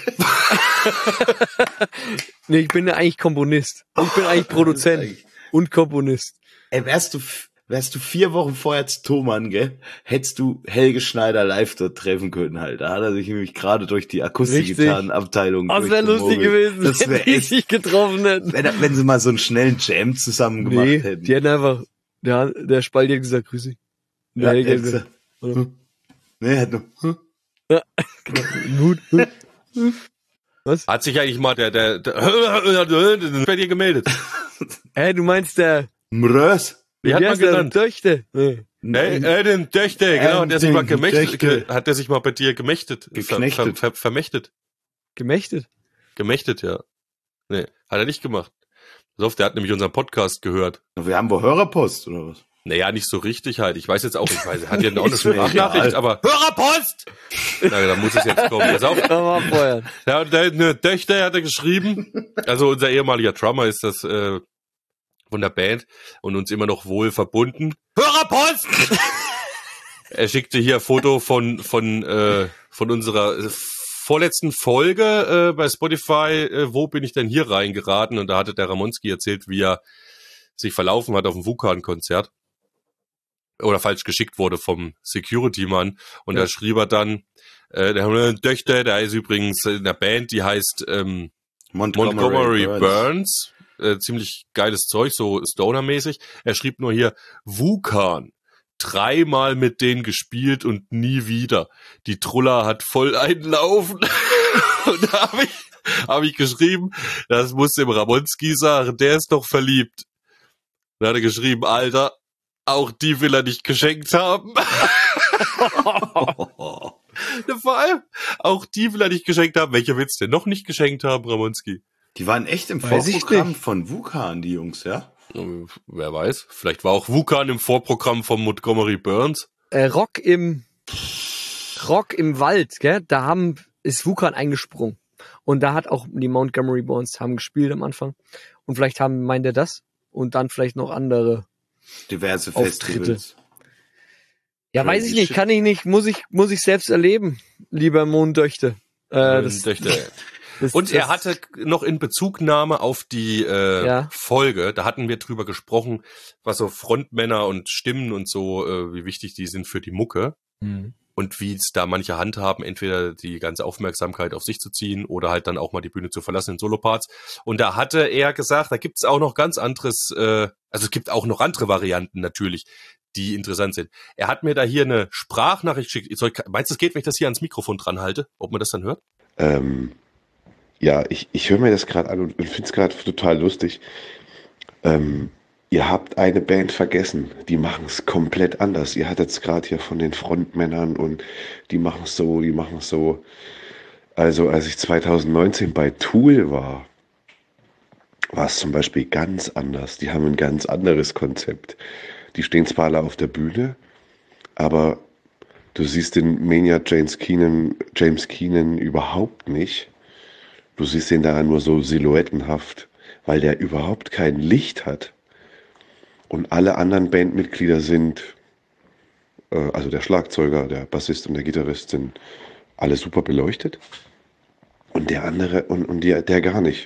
Nee, ich bin ja eigentlich Komponist. Ich bin eigentlich Produzent und Komponist. Ey, wärst du, wärst du vier Wochen vorher zu Thomann, gell, hättest du Helge Schneider live dort treffen können, halt. Da hat er sich nämlich gerade durch die Akustikgitarrenabteilung Das wäre lustig durchgemogelt. gewesen, Das wenn wäre die echt, sich getroffen hätten. wenn, er- wenn sie mal so einen schnellen Jam zusammen gemacht Nee, hätten. die hätten einfach, der, der Spalt hat gesagt, grüß dich. Ja, Der Helge hat hätte gesagt, sie- Hm. Nee, hat nur, hm. gut. Was? Hat sich eigentlich mal der, der, der, bei dir gemeldet. Hä, du meinst der, Mrös. Wie hat der man ist der genannt? Töchte? Nee. Hey, äh, den Döchte, genau, Ähm, der sich mal den gemächtet, Döchte. ge, hat der sich mal bei dir gemächtet. Geknechtet. Ver, ver, vermächtet. Gemächtet? Gemächtet, ja. Nee, hat er nicht gemacht. Pass auf, der hat nämlich unseren Podcast gehört. Wir haben wohl Hörerpost, oder was? Naja, nicht so richtig halt. Ich weiß jetzt auch, ich weiß, er hat ja auch eine Ist mir Sprachnachricht, egal. aber Hörerpost! Na, da muss es jetzt kommen. Pass auf. Da war vorher. Ja, der, der Döchter hat er geschrieben. Also unser ehemaliger Drummer ist das äh, von der Band und uns immer noch wohl verbunden. Hörerpost! Er schickte hier ein Foto von von äh, von unserer äh, vorletzten Folge äh, bei Spotify. Äh, wo bin ich denn hier reingeraten? Und da hatte der Ramonski erzählt, wie er sich verlaufen hat auf dem Vulkan-Konzert. Oder falsch geschickt wurde vom Security-Mann. Und Ja. da schrieb er dann, äh, der hat Töchter, der ist übrigens in der Band, die heißt ähm, Montgomery Burns. Äh, ziemlich geiles Zeug, so Stoner-mäßig. Er schrieb nur hier, Vulkan. Dreimal mit denen gespielt und nie wieder. Die Trulla hat voll einen Laufen. Und da habe ich, hab ich geschrieben, das muss dem Ramonski sagen, der ist doch verliebt. Da hat er geschrieben, Alter, auch die will er nicht geschenkt haben. Ja, vor allem, auch die will er nicht geschenkt haben. Welcher will's denn noch nicht geschenkt haben, Ramonski? Die waren echt im Weiß ich Vorprogramm nicht. von Vulkan, die Jungs, ja? Äh, Wer weiß. Vielleicht war auch Vulkan im Vorprogramm von Montgomery Burns. Äh, Rock im, Rock im Wald, gell? Da haben, ist Vulkan eingesprungen. Und da hat auch die Montgomery Burns haben gespielt am Anfang. Und vielleicht haben, meint er das? Und dann vielleicht noch andere. Diverse Auftritte. Festivals. Ja, weiß ich nicht, kann ich nicht, muss ich, muss ich selbst erleben, lieber Mondöchte. Äh, das, Töchter. Das, Und er das- hatte noch in Bezugnahme auf die äh, Ja. Folge, da hatten wir drüber gesprochen, was so Frontmänner und Stimmen und so, äh, wie wichtig die sind für die Mucke. Mhm. Und wie es da manche handhaben, entweder die ganze Aufmerksamkeit auf sich zu ziehen oder halt dann auch mal die Bühne zu verlassen in Soloparts. Und da hatte er gesagt, da gibt's auch noch ganz anderes, äh, also es gibt auch noch andere Varianten natürlich, die interessant sind. Er hat mir da hier eine Sprachnachricht geschickt. Ich soll, meinst du, es geht, wenn ich das hier ans Mikrofon dran halte, ob man das dann hört? Ähm, ja, ich, ich höre mir das gerade an und, und finde es gerade total lustig. Ähm, ihr habt eine Band vergessen, die machen es komplett anders. Ihr hattet es gerade hier von den Frontmännern und die machen es so, die machen es so. Also als ich zwanzig neunzehn bei Tool war, war es zum Beispiel ganz anders. Die haben ein ganz anderes Konzept. Die stehen zwar alle auf der Bühne, aber du siehst den Maniac James Keenan, James Keenan überhaupt nicht. Du siehst ihn da nur so silhouettenhaft, weil der überhaupt kein Licht hat. Und alle anderen Bandmitglieder sind, äh, also der Schlagzeuger, der Bassist und der Gitarrist sind alle super beleuchtet. Und der andere, und, und der, der gar nicht.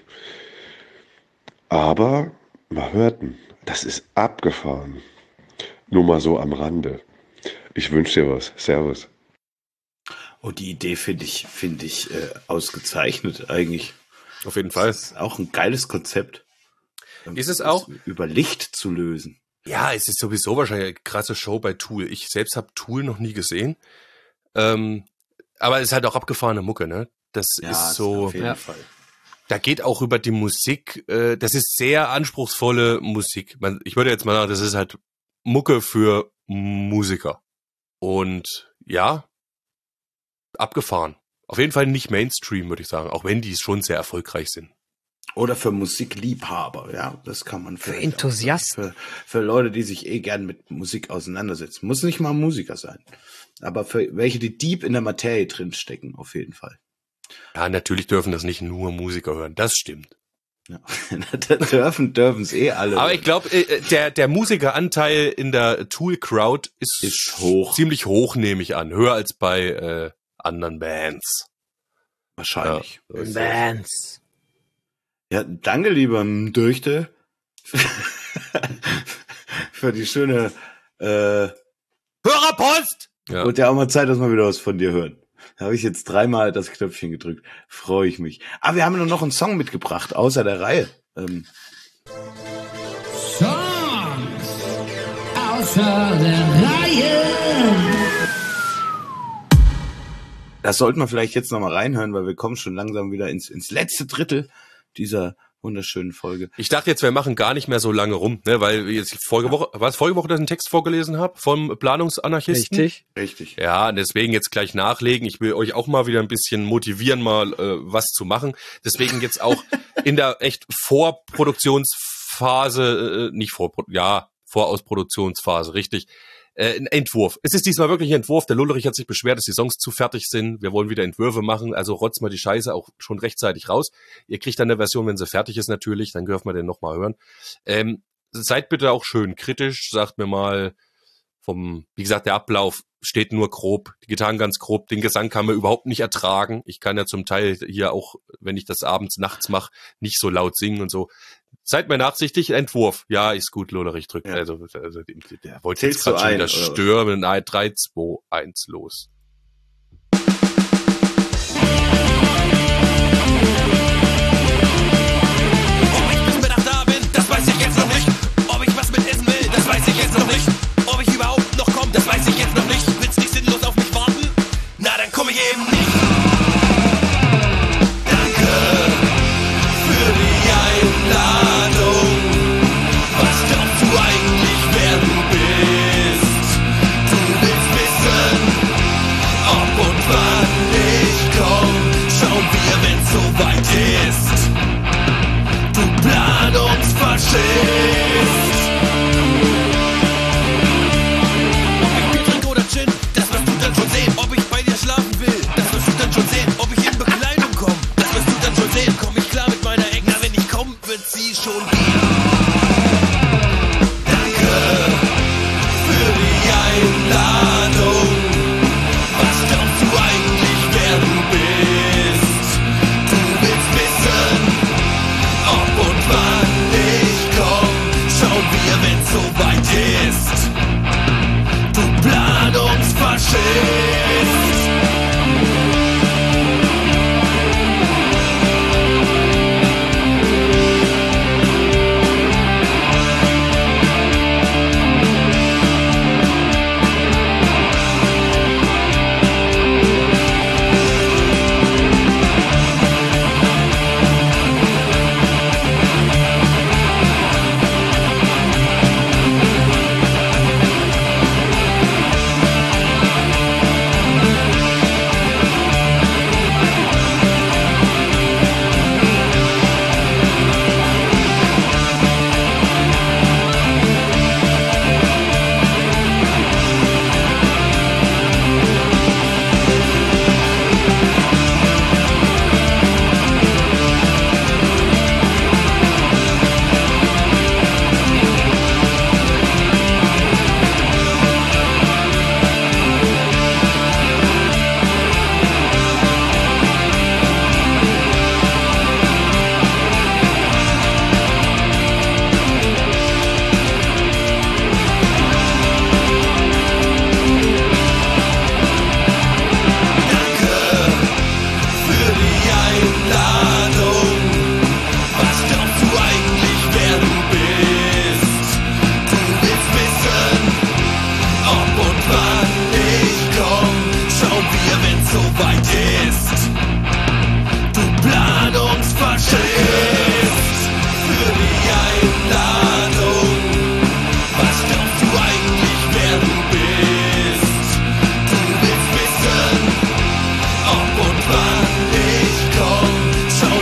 Aber, man hört ihn, das ist abgefahren. Nur mal so am Rande. Ich wünsche dir was. Servus. Oh, die Idee finde ich, finde ich äh, ausgezeichnet eigentlich. Auf jeden Fall. Das ist auch ein geiles Konzept. Ist es auch? Über Licht zu lösen. Ja, es ist sowieso wahrscheinlich eine krasse Show bei Tool. Ich selbst habe Tool noch nie gesehen. Ähm, aber es ist halt auch abgefahrene Mucke, ne? Das Ja, ist so, auf jeden ja. Fall. da geht auch über die Musik, äh, das ist sehr anspruchsvolle Musik. Man, ich würde jetzt mal sagen, das ist halt Mucke für Musiker. Und ja, abgefahren. Auf jeden Fall nicht Mainstream, würde ich sagen, auch wenn die schon sehr erfolgreich sind. Oder für Musikliebhaber, ja, das kann man Für vielleicht Enthusiasten. auch sagen. Für, für Leute, die sich eh gern mit Musik auseinandersetzen. Muss nicht mal Musiker sein. Aber für welche, die deep in der Materie drinstecken, auf jeden Fall. Ja, natürlich dürfen das nicht nur Musiker hören, das stimmt. Ja. dürfen dürfen es eh alle. Aber ich glaube, äh, der, der Musikeranteil in der Tool-Crowd ist, Ist hoch. ziemlich hoch, nehme ich an. Höher als bei äh, anderen Bands. Wahrscheinlich. Ja, so ist Bands. Ja, danke, lieber Dürchte, für die schöne äh, Hörerpost. Ja. Und ja auch mal Zeit, dass wir wieder was von dir hören. Da habe ich jetzt dreimal das Knöpfchen gedrückt. Freue ich mich. Aber wir haben nur noch einen Song mitgebracht, außer der Reihe. Ähm, Songs außer der Reihe. das sollten wir vielleicht jetzt nochmal reinhören, weil wir kommen schon langsam wieder ins, ins letzte Drittel dieser wunderschönen Folge. Ich dachte jetzt, wir machen gar nicht mehr so lange rum, ne, weil jetzt vorige Woche, was vorige Woche, dass ich einen Text vorgelesen habe vom Planungsanarchisten. Richtig. Richtig. Ja, deswegen jetzt gleich nachlegen. Ich will euch auch mal wieder ein bisschen motivieren, mal äh, was zu machen. Deswegen jetzt auch in der echt Vorproduktionsphase, äh, nicht vor, ja, Vorausproduktionsphase, richtig. Äh, ein Entwurf. Es ist diesmal wirklich ein Entwurf. Der Lullerich hat sich beschwert, dass die Songs zu fertig sind. Wir wollen wieder Entwürfe machen. Also rotzt mal die Scheiße auch schon rechtzeitig raus. Ihr kriegt dann eine Version, wenn sie fertig ist natürlich. Dann dürfen wir den nochmal hören. Ähm, seid bitte auch schön kritisch. Sagt mir mal vom, wie gesagt, der Ablauf steht nur grob. Die Gitarren ganz grob. Den Gesang kann man überhaupt nicht ertragen. Ich kann ja zum Teil hier auch, wenn ich das abends, nachts mache, nicht so laut singen und so. Seid mir nachsichtig, Entwurf. Ja, ist gut, Lollerich drückt. Ja. Also, also, der wollte Zählst jetzt gerade du schon ein, wieder oder was? stürmen. Nein, drei, zwei, eins, los. Ob ich bis Mittag da bin, das weiß ich jetzt noch nicht. Ob ich was mit essen will, das weiß ich jetzt noch nicht. Ob ich überhaupt noch komme, das weiß ich jetzt noch nicht. Willst nicht sinnlos auf mich warten? Na, dann komme ich eben nicht. Danke für die Einladung. Was glaubst du eigentlich, wer du bist? Du willst wissen, ob und wann ich komm. Schauen wir, wenn's soweit ist. Du Planungsfaschist. Ob ich Bier trinke oder Gin, das wirst du dann schon sehen. Ob ich bei dir schlafen will, das wirst du dann schon sehen. Ob ich in Bekleidung komm, das wirst du dann schon sehen. Komm ich klar mit meiner Eck, na wenn ich komm, wird sie schon gehen. Danke für die Einladung. Was glaubst du eigentlich, wer du bist? Du willst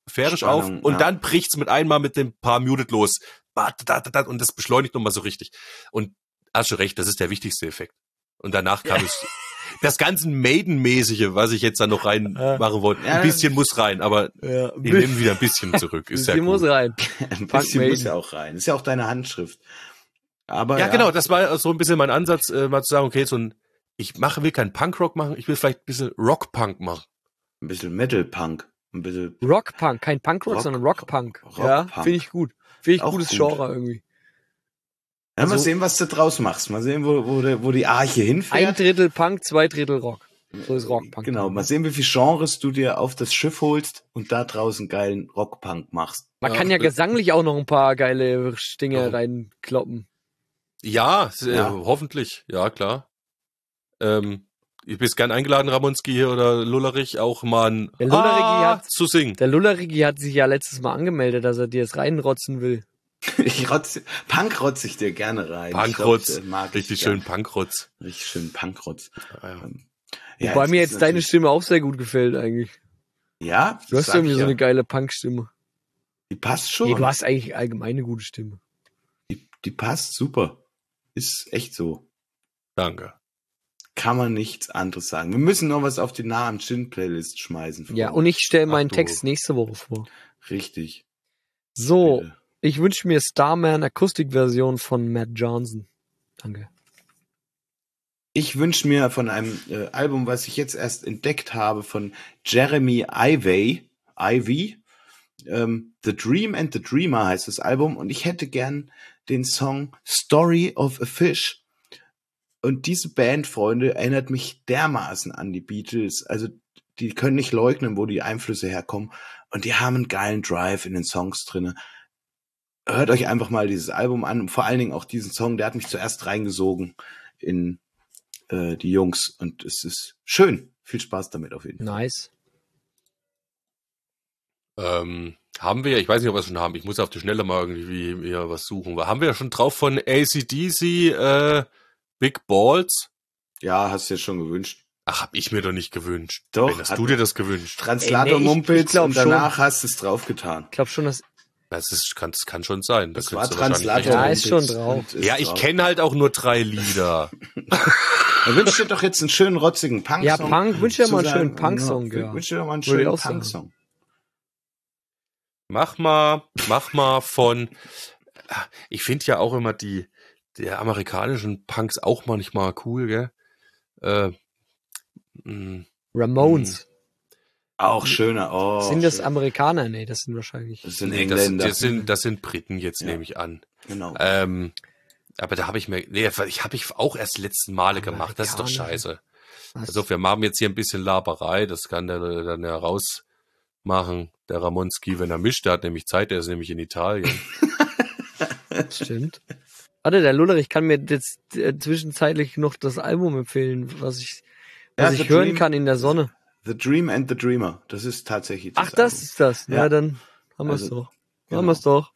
fährisch auf Spannung, und ja. dann bricht's mit einmal mit dem Paar Muted los. Und das beschleunigt nochmal so richtig. Und hast schon recht, das ist der wichtigste Effekt. Und danach kam es, das ganze Maiden-mäßige, was ich jetzt da noch rein Ja. machen wollte. Ja, Ein bisschen muss rein, aber Ja, ich nehme wieder ein bisschen zurück. Ist ja die muss gut. rein. Ein Punk bisschen muss Maiden. ja auch rein. Ist ja auch deine Handschrift. Aber Ja, genau, das war so ein bisschen mein Ansatz, äh, mal zu sagen, okay, so ein, ich mache, will keinen Punkrock machen, ich will vielleicht ein bisschen Rock-Punk machen. ein bisschen Metal-Punk. Ein bisschen Rockpunk, kein Punkrock, Rock- sondern Rockpunk. Rock- Ja, Rockpunk. finde ich gut. Finde ich Auch gutes gut. Genre irgendwie. Ja, mal Also- sehen, was du draus machst. Mal sehen, wo, wo, der, wo die Arche Ein hinfährt. Drittel Punk, zwei Drittel Rock. So ist Rockpunk. Genau, mal sehen, wie viele Genres du dir auf das Schiff holst und da draußen geilen Rockpunk machst. Man Ja, kann ja äh, gesanglich auch noch ein paar geile Dinge Ja. reinkloppen. Ja, äh, Ja. hoffentlich, ja, klar. Ähm, ich bist gern eingeladen, Ramonski hier oder Lullerich, auch mal ein Der Lullerich Ah hat- zu singen. Der Lullerigi hat sich ja letztes Mal angemeldet, dass er dir das reinrotzen will. Ich rotze, Punk rotze ich dir gerne rein. Punkrotz, Ich glaub, äh, mag ich richtig gern. schön Punkrotz. Richtig schön Punkrotz. Ja, ja. Ja, Wobei es mir ist jetzt deine natürlich- Stimme auch sehr gut gefällt eigentlich. Ja, Du hast sag irgendwie ich so ja. eine geile Punk-Stimme. Die passt schon. Nee, du hast eigentlich allgemein eine gute Stimme. die, die passt super. Ist echt so. Danke. Kann man nichts anderes sagen. Wir müssen noch was auf die Nah am Chin-Playlist schmeißen. Ja, Freunde. und ich stelle meinen Ach du. Text nächste Woche vor. Richtig. So, Bitte. ich wünsche mir Starman Akustikversion von Matt Johnson. Danke. Ich wünsche mir von einem äh, Album, was ich jetzt erst entdeckt habe, von Jeremy Ivey, Ivy, ähm, The Dream and the Dreamer heißt das Album, und ich hätte gern den Song Story of a Fish. Und diese Band, Freunde, erinnert mich dermaßen an die Beatles. Also die können nicht leugnen, wo die Einflüsse herkommen. Und die haben einen geilen Drive in den Songs drinne. Hört euch einfach mal dieses Album an und vor allen Dingen auch diesen Song, der hat mich zuerst reingesogen in äh, die Jungs. Und es ist schön. Viel Spaß damit auf jeden Fall. Nice. Ähm, haben wir, ich weiß nicht, ob wir es schon haben, ich muss auf die Schnelle mal irgendwie hier was suchen. Haben wir ja schon drauf von A C D C äh, Big Balls? Ja, hast du dir schon gewünscht. Ach, hab ich mir doch nicht gewünscht. Doch, Ben, hast hat- du dir das gewünscht? Translator Ey, nee, ich- ich mumpelst glaub und danach hast du es draufgetan. Ich glaube schon, dass. Das ist, kann, das kann schon sein. Das Da war könntest du wahrscheinlich Translator. Ja, recht ist haben. schon drauf. und ist Ja, ich drauf. kenne halt auch nur drei Lieder. Er wünscht dir doch jetzt einen schönen rotzigen Punk-Song. Ja, Punk, wünsch dir zu mal einen sagen, schönen Punk-Song, ja. Wünsch dir doch mal einen Würde ich schönen auch sagen. Punk-Song. Mach mal, mach mal von, ich finde ja auch immer die, der amerikanischen Punks auch manchmal cool, gell? Äh, mh, Ramones. Auch schöner. Oh, sind das schön. Amerikaner? Nee, das sind wahrscheinlich. Das sind nee, das, Engländer. das sind, das sind Briten jetzt, Ja. nehme ich an. Genau. Ähm, aber da habe ich mir, nee, ich habe ich auch erst letzten Male gemacht. Das ist doch Amerikaner. scheiße. Was? Also wir machen jetzt hier ein bisschen Laberei, das kann der dann ja rausmachen, der Ramonski, wenn er mischt, der hat nämlich Zeit, der ist nämlich in Italien. Stimmt. Warte, der Lullerich kann mir jetzt äh, zwischenzeitlich noch das Album empfehlen, was ich, was Ja, ich The hören Dream- kann in der Sonne. The Dream and the Dreamer. Das ist tatsächlich das Ach, das Album. ist das. Ja, Ja. dann haben wir es Also, doch. genau. Haben wir es doch.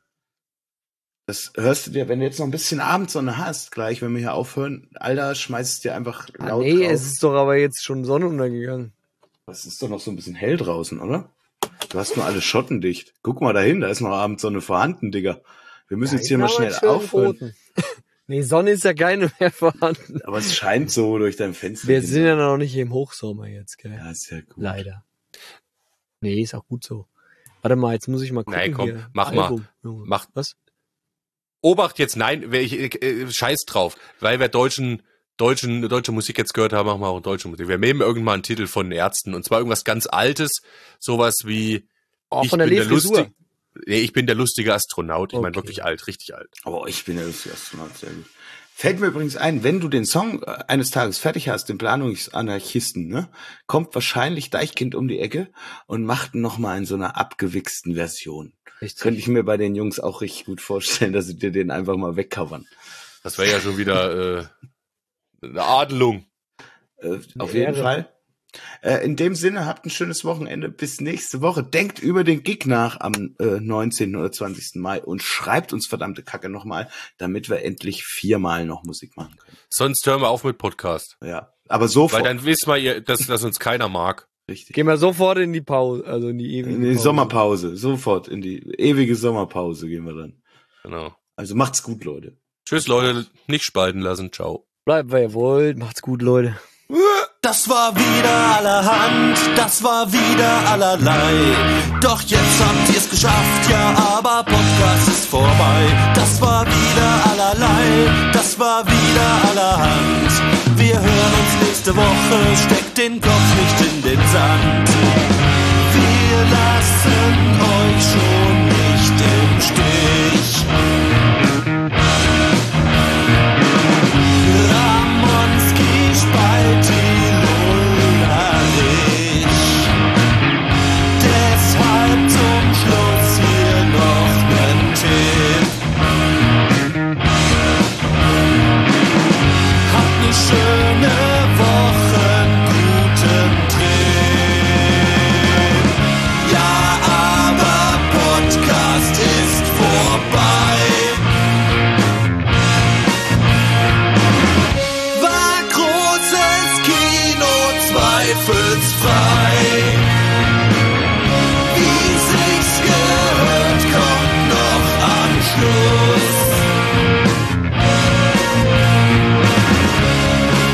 Das hörst du dir, wenn du jetzt noch ein bisschen Abendsonne hast, gleich, wenn wir hier aufhören, Alter, schmeißt es dir einfach Ah, laut nee, drauf. es ist doch aber jetzt schon Sonne untergegangen. Das ist doch noch so ein bisschen hell draußen, oder? Du hast nur alle Schotten dicht. Guck mal dahin, da ist noch Abendsonne vorhanden, Digga. Wir müssen jetzt hier mal schnell aufhören. Nee, Sonne ist ja keine mehr vorhanden. Aber es scheint so durch dein Fenster. Wir hin. sind ja noch nicht im Hochsommer jetzt, gell? Ja, ist ja gut. Leider. Nee, ist auch gut so. Warte mal, jetzt muss ich mal gucken. Nein, komm, hier. mach mal. Album. Junge. Mach- Was? Obacht jetzt, nein, wer ich, äh, scheiß drauf, weil wir deutschen, deutschen, deutsche Musik jetzt gehört haben, machen wir auch deutsche Musik. Wir nehmen irgendwann einen Titel von den Ärzten und zwar irgendwas ganz Altes, sowas wie Oh, ich von der bin der Lefrisur. lustig, nee, ich bin der lustige Astronaut. Ich meine Okay. wirklich alt, richtig alt. Aber ich bin ja lustig Astronaut, sehr gut. Fällt mir übrigens ein, wenn du den Song äh, eines Tages fertig hast, den Planungsanarchisten, ne, kommt wahrscheinlich Deichkind um die Ecke und macht noch mal in so einer abgewichsten Version. Richtig. Könnte ich mir bei den Jungs auch richtig gut vorstellen, dass sie dir den einfach mal wegcovern. Das wäre ja schon wieder äh, eine Adelung. Äh, auf Ehre. jeden Fall. Äh, in dem Sinne, habt ein schönes Wochenende. Bis nächste Woche. Denkt über den Gig nach am äh, neunzehnten oder zwanzigsten Mai und schreibt uns verdammte Kacke nochmal, damit wir endlich viermal noch Musik machen können. Sonst hören wir auf mit Podcast. Ja, aber sofort. Weil dann wissen wir, ihr, dass, dass uns keiner mag. Richtig. Gehen wir sofort in die Pause, also in die ewige In die Pause. Sommerpause, sofort in die ewige Sommerpause gehen wir dann. Genau. Also macht's gut, Leute. Tschüss, Leute. Nicht spalten lassen. Ciao. Bleibt, wer ihr wollt. Macht's gut, Leute. Das war wieder allerhand, das war wieder allerlei. Doch jetzt habt ihr's geschafft, ja, aber Podcast ist vorbei. Das war wieder allerlei, das war wieder allerhand. Wir hören uns nächste Woche, steckt den Kopf nicht in den Sand. Wir lassen euch schon nicht im Stich. Ramonski Spalti Lullerich. Deshalb zum Schluss hier noch nen Tipp. Habt ne schöne Woche, guten Trip. Ja, aber Podcast ist vorbei. War großes Kino zweifelsfrei. Wie sich's gehört, kommt noch am Schluss.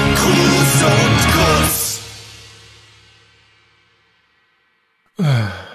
Gruß und Kuss.